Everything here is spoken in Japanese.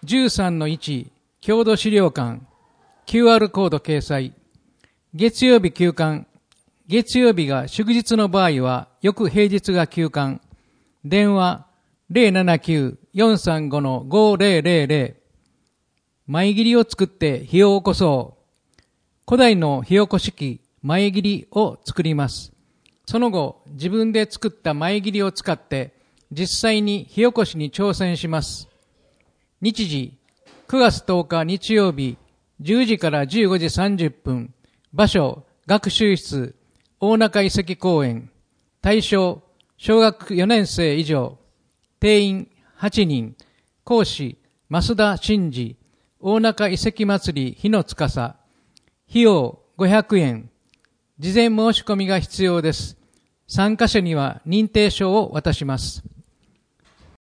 13-1、郷土資料館、QR コード掲載。月曜日休館。月曜日が祝日の場合は、翌平日が休館。電話079-435-5000。前切りを作って火を起こそう。古代の火起こし器、前切りを作ります。その後、自分で作った前切りを使って、実際に火起こしに挑戦します。日時、9月10日日曜日、10時から15時30分。場所、学習室、大中遺跡公園。対象、小学4年生以上。定員8人。講師、増田真嗣。大中遺跡祭り火の司。費用500円。事前申し込みが必要です。参加者には認定証を渡します。